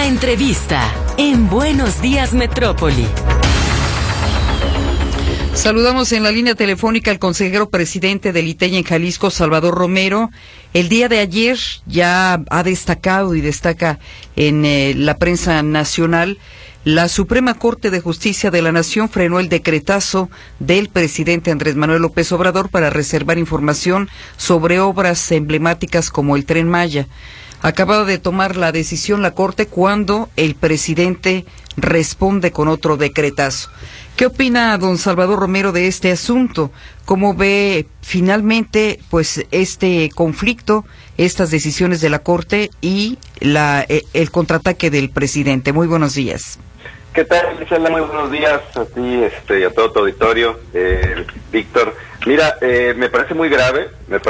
La entrevista en Buenos Días Metrópoli. Saludamos en la línea telefónica al consejero presidente del ITEI en Jalisco, Salvador Romero. El día de ayer ya ha destacado y destaca en la prensa nacional, la Suprema Corte de Justicia de la Nación frenó el decretazo del presidente Andrés Manuel López Obrador para reservar información sobre obras emblemáticas como el Tren Maya. Acaba de tomar la decisión la Corte cuando el presidente responde con otro decretazo. ¿Qué opina don Salvador Romero de este asunto? ¿Cómo ve finalmente pues este conflicto, estas decisiones de la Corte y el contraataque del presidente? Muy buenos días. ¿Qué tal, Gisela? Muy buenos días a ti y a todo tu auditorio, Víctor. Mira, me parece muy grave,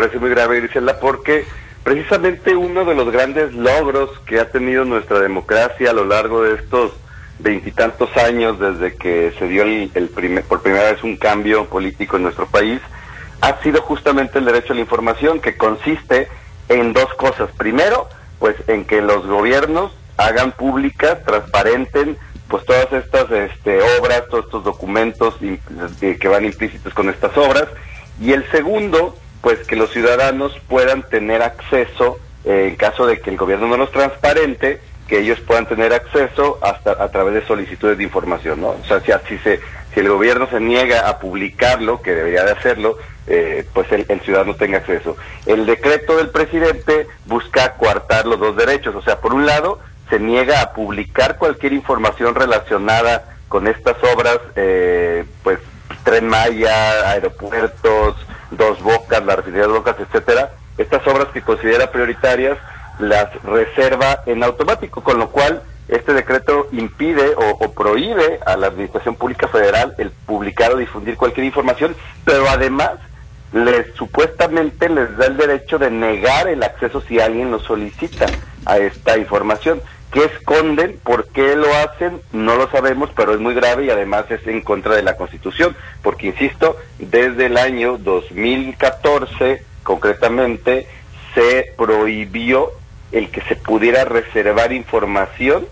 Gisela, porque precisamente uno de los grandes logros que ha tenido nuestra democracia a lo largo de estos veintitantos años desde que se dio por primera vez un cambio político en nuestro país ha sido justamente el derecho a la información, que consiste en dos cosas. Primero, pues en que los gobiernos hagan públicas, transparenten pues todas estas obras, todos estos documentos que van implícitos con estas obras, y el segundo, pues que los ciudadanos puedan tener acceso, en caso de que el gobierno no los transparente, que ellos puedan tener acceso hasta a través de solicitudes de información, ¿no? O sea, si el gobierno se niega a publicarlo, que debería de hacerlo, pues el ciudadano tenga acceso. El decreto del presidente busca coartar los dos derechos, o sea, por un lado, se niega a publicar cualquier información relacionada con estas obras, pues Tren Maya, aeropuertos, Dos Bocas, la refinería de Dos Bocas, etcétera. Estas obras que considera prioritarias las reserva en automático, con lo cual este decreto impide o prohíbe a la Administración Pública Federal el publicar o difundir cualquier información, pero además supuestamente les da el derecho de negar el acceso si alguien lo solicita a esta información. ¿Qué esconden? ¿Por qué lo hacen? No lo sabemos, pero es muy grave y además es en contra de la Constitución, porque insisto, desde el año 2014, concretamente, se prohibió el que se pudiera reservar información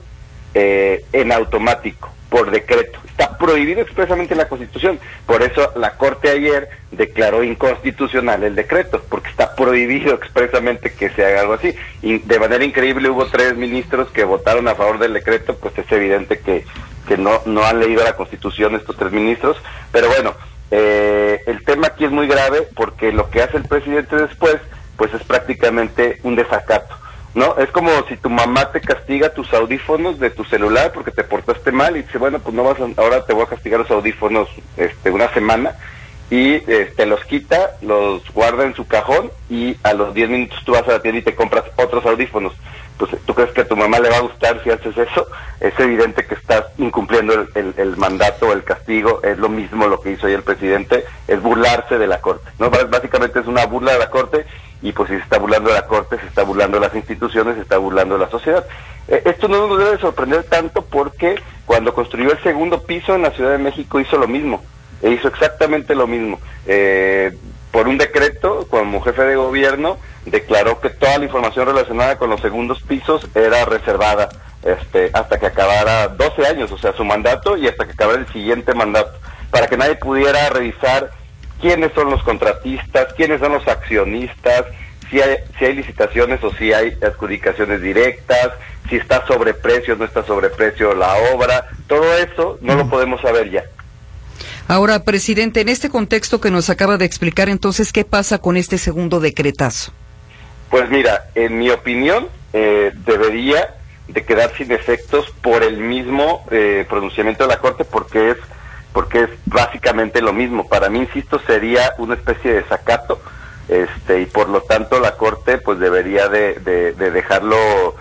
en automático, por decreto. Está prohibido expresamente en la Constitución. Por eso la Corte ayer declaró inconstitucional el decreto, porque está prohibido expresamente que se haga algo así. Y de manera increíble hubo 3 ministros que votaron a favor del decreto, pues es evidente que no han leído la Constitución estos 3 ministros. Pero bueno, el tema aquí es muy grave porque lo que hace el presidente después, pues es prácticamente un desacato, ¿no? Es como si tu mamá te castiga tus audífonos de tu celular porque te portaste mal y dice, bueno, pues ahora te voy a castigar los audífonos una semana, y te los quita, los guarda en su cajón y a los 10 minutos tú vas a la tienda y te compras otros audífonos. Pues ¿tú crees que a tu mamá le va a gustar si haces eso? Es evidente que estás incumpliendo el mandato, el castigo. Es lo mismo lo que hizo ahí el presidente, es burlarse de la Corte, ¿no? Básicamente es una burla de la Corte, y pues si se está burlando de la Corte, se está burlando de las instituciones, se está burlando de la sociedad. Esto no nos debe sorprender tanto porque cuando construyó el segundo piso en la Ciudad de México hizo lo mismo, hizo exactamente lo mismo. Por un decreto, como jefe de gobierno, declaró que toda la información relacionada con los segundos pisos era reservada hasta que acabara 12 años, o sea, su mandato, y hasta que acabara el siguiente mandato, para que nadie pudiera revisar quiénes son los contratistas, quiénes son los accionistas, si hay licitaciones o si hay adjudicaciones directas, si está sobreprecio o no está sobreprecio la obra. Todo eso no lo podemos saber ya. Ahora, presidente, en este contexto que nos acaba de explicar, entonces, ¿qué pasa con este segundo decretazo? Pues mira, en mi opinión, debería de quedar sin efectos por el mismo pronunciamiento de la Corte, porque es básicamente lo mismo. Para mí, insisto, sería una especie de desacato, y por lo tanto la Corte pues debería de dejarlo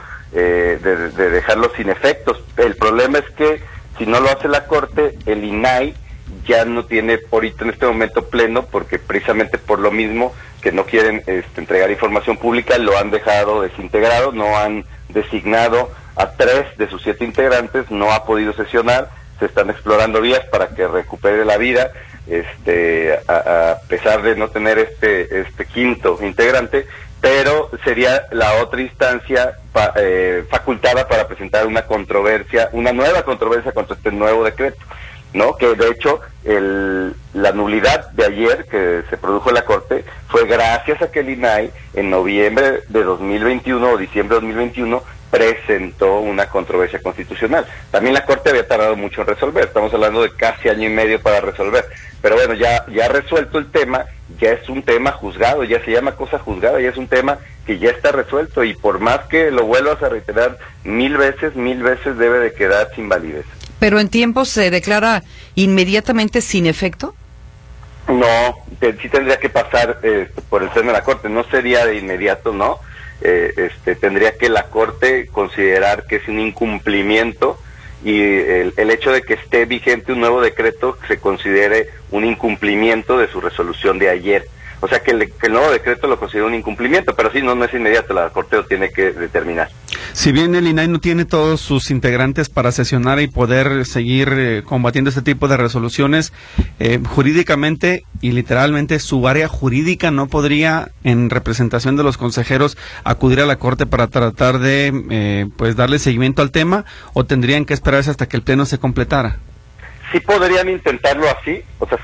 sin efectos. El problema es que si no lo hace la Corte, el INAI ya no tiene ahorita en este momento pleno, porque precisamente por lo mismo que no quieren entregar información pública, lo han dejado desintegrado, no han designado a 3 de sus 7 integrantes, no ha podido sesionar, se están explorando vías para que recupere la vida, a pesar de no tener este quinto integrante, pero sería la otra instancia facultada para presentar una nueva controversia contra este nuevo decreto, ¿no? Que de hecho la nulidad de ayer que se produjo en la Corte fue gracias a que el INAI en noviembre de 2021 o diciembre de 2021 presentó una controversia constitucional. También la Corte había tardado mucho en resolver, estamos hablando de casi año y medio para resolver, pero bueno, ya resuelto el tema, ya es un tema juzgado, ya se llama cosa juzgada, ya es un tema que ya está resuelto, y por más que lo vuelvas a reiterar mil veces debe de quedar sin validez. ¿Pero en tiempo se declara inmediatamente sin efecto? No, sí tendría que pasar por el Pleno de la Corte, no sería de inmediato, ¿no? Tendría que la Corte considerar que es un incumplimiento, y el hecho de que esté vigente un nuevo decreto se considere un incumplimiento de su resolución de ayer. O sea que el nuevo decreto lo considera un incumplimiento, pero sí, no es inmediato, la Corte lo tiene que determinar. Si bien el INAI no tiene todos sus integrantes para sesionar y poder seguir combatiendo este tipo de resoluciones, jurídicamente y literalmente su área jurídica no podría, en representación de los consejeros, acudir a la Corte para tratar de pues darle seguimiento al tema, o tendrían que esperarse hasta que el pleno se completara. Sí podrían intentarlo así,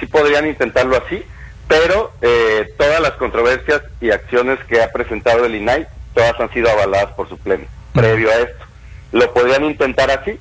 pero todas las controversias y acciones que ha presentado el INAI, todas han sido avaladas por su pleno, previo a esto. Lo podrían intentar así,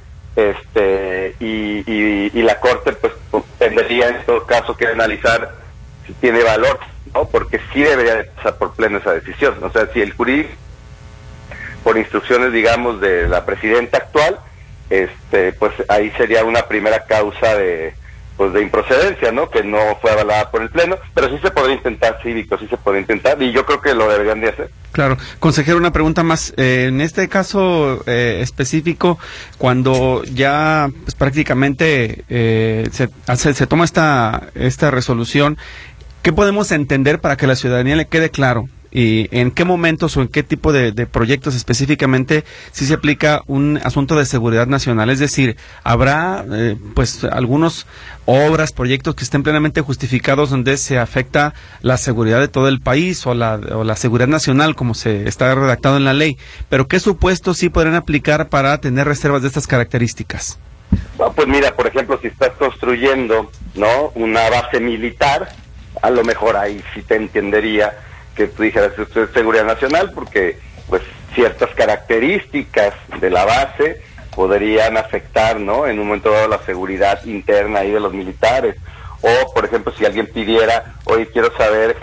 y la Corte pues tendría en todo caso que analizar si tiene valor, ¿no? Porque sí debería de pasar por pleno esa decisión. O sea, si el jurídico, por instrucciones, digamos, de la presidenta actual, pues ahí sería una primera causa de improcedencia, ¿no? Que no fue avalada por el Pleno, pero sí se podría intentar, sí, Víctor, sí se podría intentar, y yo creo que lo deberían de hacer. Claro. Consejero, una pregunta más. En este caso específico, cuando ya pues, prácticamente se toma esta resolución, ¿qué podemos entender para que a la ciudadanía le quede claro? ¿Y en qué momentos o en qué tipo de proyectos específicamente si se aplica un asunto de seguridad nacional? Es decir, ¿habrá pues algunos obras, proyectos que estén plenamente justificados donde se afecta la seguridad de todo el país o la seguridad nacional como se está redactado en la ley? ¿Pero qué supuestos sí podrán aplicar para tener reservas de estas características? No, pues mira, por ejemplo, si estás construyendo, ¿no?, una base militar, a lo mejor ahí sí te entendería que tú dijeras que esto es seguridad nacional, porque pues ciertas características de la base podrían afectar, ¿no?, en un momento dado la seguridad interna ahí de los militares. O, por ejemplo, si alguien pidiera, oye, quiero saber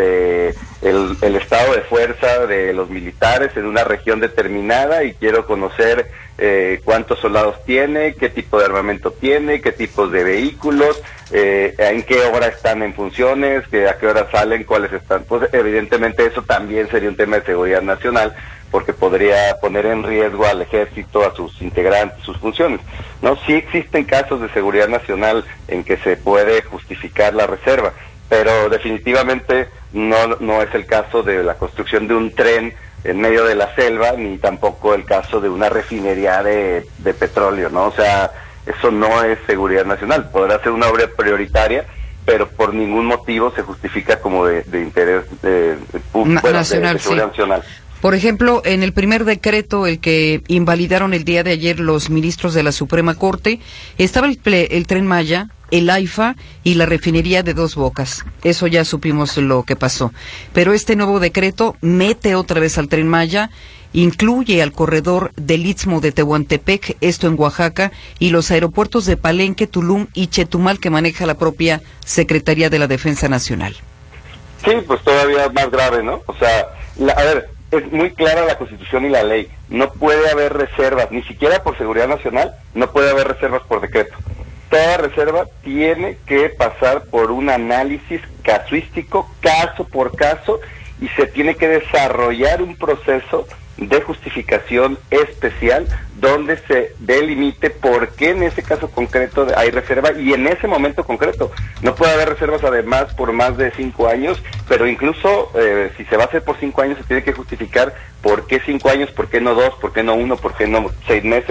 el estado de fuerza de los militares en una región determinada y quiero conocer cuántos soldados tiene, qué tipo de armamento tiene, qué tipos de vehículos, en qué hora están en funciones, a qué hora salen, cuáles están. Pues evidentemente eso también sería un tema de seguridad nacional, porque podría poner en riesgo al ejército, a sus integrantes, sus funciones, ¿no? Sí existen casos de seguridad nacional en que se puede justificar la reserva, pero definitivamente no es el caso de la construcción de un tren en medio de la selva, ni tampoco el caso de una refinería de petróleo, ¿no? O sea, eso no es seguridad nacional. Podrá ser una obra prioritaria, pero por ningún motivo se justifica como de interés público, nacional, de seguridad sí. nacional. Por ejemplo, en el primer decreto, el que invalidaron el día de ayer los ministros de la Suprema Corte, estaba el Tren Maya, el AIFA y la refinería de Dos Bocas. Eso ya supimos lo que pasó. Pero este nuevo decreto mete otra vez al Tren Maya, incluye al corredor del Istmo de Tehuantepec, esto en Oaxaca, y los aeropuertos de Palenque, Tulum y Chetumal que maneja la propia Secretaría de la Defensa Nacional. Sí, pues todavía más grave, ¿no? O sea, a ver, es muy clara la Constitución y la ley. No puede haber reservas, ni siquiera por seguridad nacional, no puede haber reservas por decreto. Toda reserva tiene que pasar por un análisis casuístico, caso por caso, y se tiene que desarrollar un proceso de justificación especial donde se delimite por qué en ese caso concreto hay reserva y en ese momento concreto. No puede haber reservas además por más de 5 años, pero incluso si se va a hacer por 5 años se tiene que justificar por qué 5 años, por qué no 2, por qué no 1, por qué no 6 meses,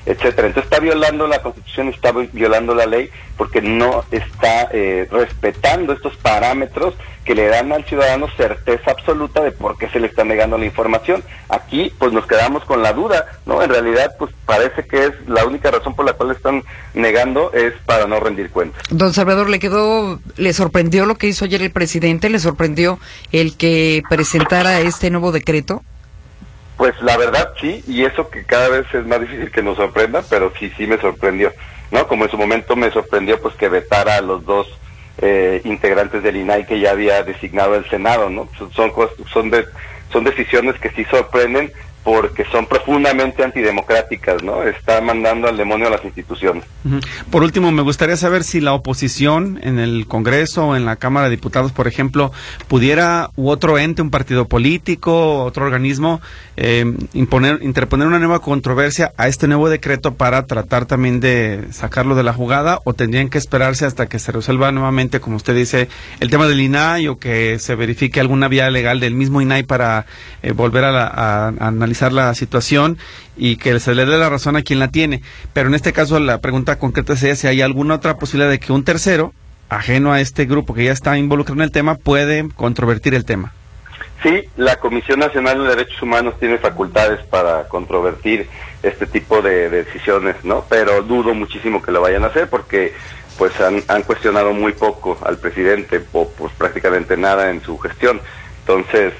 etcétera. Entonces está violando la Constitución, está violando la ley, porque no está respetando estos parámetros que le dan al ciudadano certeza absoluta de por qué se le está negando la información. Aquí pues nos quedamos con la duda, ¿no? En realidad pues parece que es la única razón por la cual le están negando es para no rendir cuentas. Don Salvador, ¿le sorprendió lo que hizo ayer el presidente? ¿Le sorprendió el que presentara este nuevo decreto? Pues la verdad sí, y eso que cada vez es más difícil que nos sorprenda, pero sí me sorprendió, ¿no? Como en su momento me sorprendió pues que vetara a los dos integrantes del INAI que ya había designado el Senado, ¿no? Son decisiones que sí sorprenden porque son profundamente antidemocráticas, ¿no? Está mandando al demonio a las instituciones. Por último, me gustaría saber si la oposición en el Congreso o en la Cámara de Diputados, por ejemplo, pudiera, u otro ente, un partido político, otro organismo, interponer una nueva controversia a este nuevo decreto para tratar también de sacarlo de la jugada, o tendrían que esperarse hasta que se resuelva nuevamente, como usted dice, el tema del INAI, o que se verifique alguna vía legal del mismo INAI para volver a analizar la situación y que se le dé la razón a quien la tiene. Pero en este caso la pregunta concreta sería si hay alguna otra posibilidad de que un tercero, ajeno a este grupo que ya está involucrado en el tema, puede controvertir el tema. Sí, la Comisión Nacional de Derechos Humanos tiene facultades para controvertir este tipo de decisiones, ¿no? Pero dudo muchísimo que lo vayan a hacer porque pues han cuestionado muy poco al presidente, o pues prácticamente nada en su gestión. Entonces,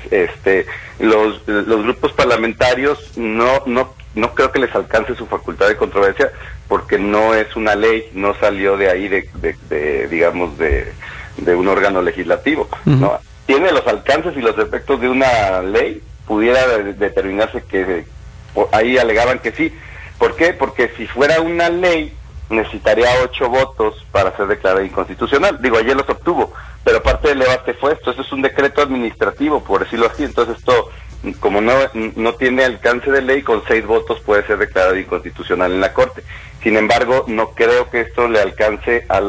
los grupos parlamentarios no creo que les alcance su facultad de controversia porque no es una ley, no salió de ahí digamos de un órgano legislativo, ¿no? Tiene los alcances y los efectos de una ley, pudiera determinarse que ahí alegaban que sí. ¿Por qué? Porque si fuera una ley necesitaría 8 votos para ser declarada inconstitucional. Digo, ayer los obtuvo, pero parte del debate fue esto es un decreto administrativo, por decirlo así. Entonces esto, como no tiene alcance de ley, con 6 votos puede ser declarado inconstitucional en la Corte. Sin embargo, no creo que esto le alcance a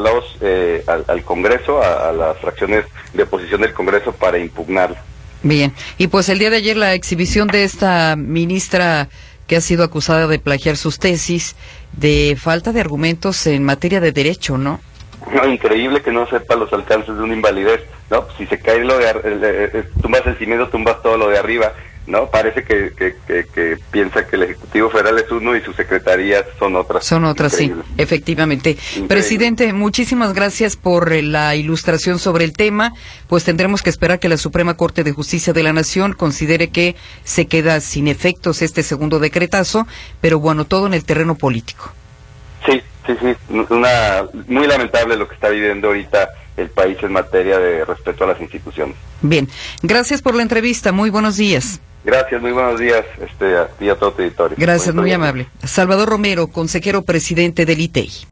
al Congreso, a las fracciones de oposición del Congreso para impugnarlo. Bien, y pues el día de ayer la exhibición de esta ministra que ha sido acusada de plagiar sus tesis, de falta de argumentos en materia de derecho, ¿no? No, increíble que no sepa los alcances de una invalidez, ¿no? Si se cae tumbas el cimiento, tumbas todo lo de arriba, ¿no? Parece que piensa que el Ejecutivo Federal es uno y sus secretarías son otras. Son otras, increíble. Sí, efectivamente. Increíble. Presidente, muchísimas gracias por la ilustración sobre el tema. Pues tendremos que esperar que la Suprema Corte de Justicia de la Nación considere que se queda sin efectos este segundo decretazo, pero bueno, todo en el terreno político. Sí, muy lamentable lo que está viviendo ahorita el país en materia de respeto a las instituciones. Bien, gracias por la entrevista, muy buenos días. Gracias, muy buenos días a ti y a todo tu auditorio. Gracias, muy amable. Salvador Romero, consejero presidente del ITEI.